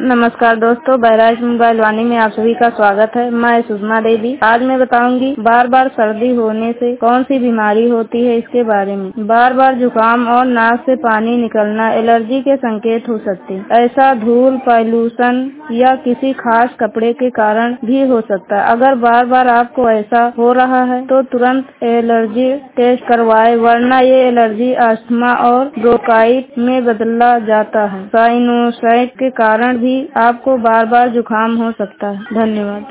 नमस्कार दोस्तों, बहराइच मोबाइल वाणी में आप सभी का स्वागत है। मैं सुषमा देवी। आज मैं बताऊंगी बार बार सर्दी होने से कौन सी बीमारी होती है, इसके बारे में। बार बार जुकाम और नाक से पानी निकलना एलर्जी के संकेत हो सकते हैं। ऐसा धूल, पॉल्यूशन या किसी खास कपड़े के कारण भी हो सकता है। अगर बार बार आपको ऐसा हो रहा है तो तुरंत एलर्जी टेस्ट करवाएं, वरना ये एलर्जी अस्थमा और ब्रोंकाइटिस में बदला जाता है। साइनोसाइटिस के कारण भी आपको बार बार जुकाम हो सकता है। धन्यवाद।